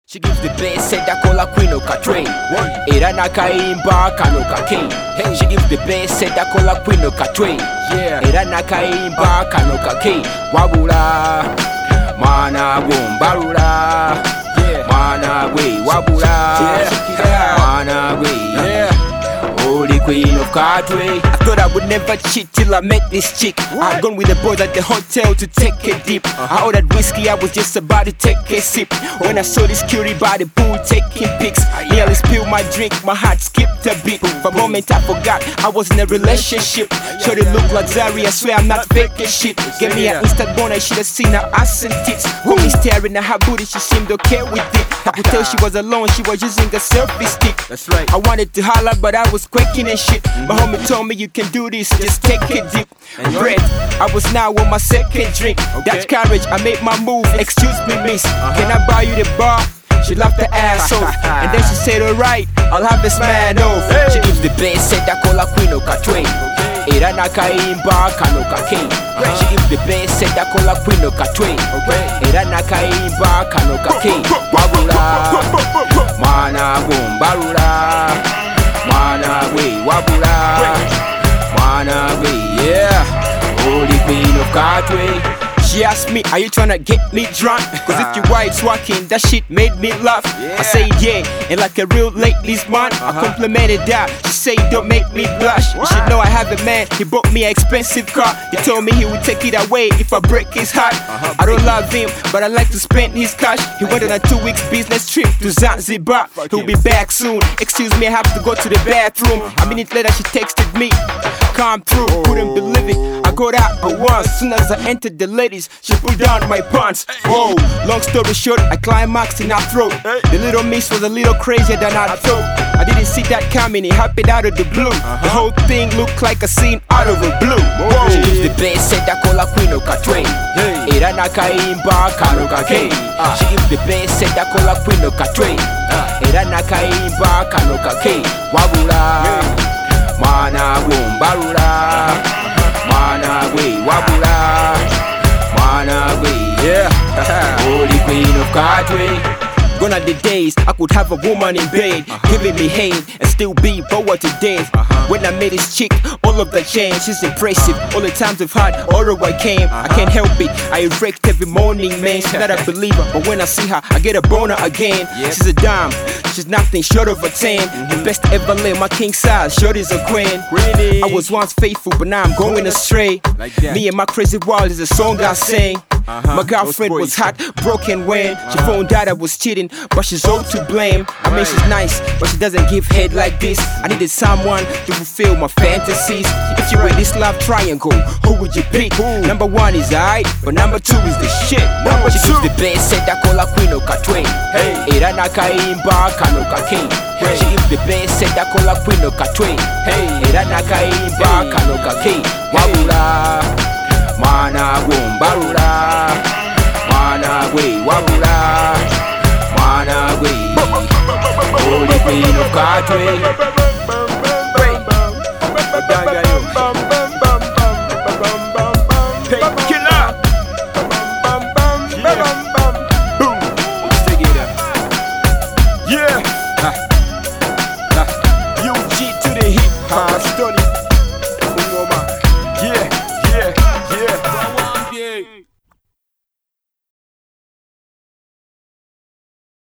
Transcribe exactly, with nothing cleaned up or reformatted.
She gives the best, said that kola kwino katwe. Era nakaimba kano kake. She gives the best, said that kola kwino katwe. Era nakaimba kano kake. Wabula, mana wumbarula. Mana we wabula, mana we. Holy Queen of Katwe. I thought I would never cheat till I met this chick. I had gone with the boys at the hotel to take a dip. I ordered whiskey, I was just about to take a sip. When I saw this cutie by the pool taking pics, nearly spilled my drink, my heart skipped a beat. For a moment I forgot I was in a relationship. Sure it looked luxurious, I swear I'm not faking shit. Gave me an instant bone, I should have seen her ass and tits. Got me staring at her booty, she seemed okay with it. I could tell she was alone, she was using a selfie stick. That's right. I wanted to holler but I was quaking and shit. My homie told me you can do this, just take a dip. Bread, I was now on my second drink. Dutch carriage, I made my move, excuse me miss, can I buy you the bar? She laughed her ass off, and then she said alright, I'll have this man off. She gives the best, said that kola kwino katwe. Era nakaimba kano kake. She gives the best, said that kola kwino katwe. Era nakaimba kano kake. Wabula, mana wumbarula. Mana we wabula, mana we, yeah. Holy Queen of Katwe. She asked me, are you tryna get me drunk? Cause if you white walking, that shit made me laugh. I said yeah, and like a real ladies man, I complimented that. She said don't make me blush. You should know I have a man, he bought me an expensive car. He told me he would take it away if I break his heart. I don't love him, but I like to spend his cash. He went on a two weeks business trip to Zanzibar. He'll be back soon, excuse me, I have to go to the bathroom. A minute later she texted me, come through, couldn't believe it. I got out at once, soon as I entered the ladies, she pulled down my pants. Whoa, long story short, I climaxed in her throat. The little miss was a little crazier than I thought. I didn't see that coming, it happened out of the blue. The whole thing looked like a scene out of a blue. Whoa. She gives the best, said that kola kwino katwe. Era nakaimba kano kake. She gives the best, said that kola kwino katwe. Era nakaimba kano kake. Wabula, mana wumbarula. Mana we wabula, mana we, yeah. Holy Queen of Katwe. Gone are the days I could have a woman in bed, uh-huh. giving me head and still be bored to death. Uh-huh. When I met this chick, all of the change, she's impressive. All the times I've had, all the I came, uh-huh. I can't help it. I erect every morning, man. She's not a believer, but when I see her, I get a boner again. Yep. She's a dime, she's nothing short of a ten. Mm-hmm. The best ever lay, my king size, short is a queen. Really? I was once faithful, but now I'm going astray. Like me and my crazy world is a song I sing. Uh-huh. My girlfriend was hot, broken when uh-huh. she found out I was cheating, but she's all to blame. I mean she's nice, but she doesn't give head like this. I needed someone to fulfill my fantasies. If you were this love triangle, who would you pick? Ooh. Number one is I, but number two is the shit. Number she two. Gives the best, said that kola kwino katwe. Era nakaimba kano kake. She gives the best, said that kola kwino katwe. Era nakaimba kano kake. Wabula, mana wumbarula. Mana we wabula.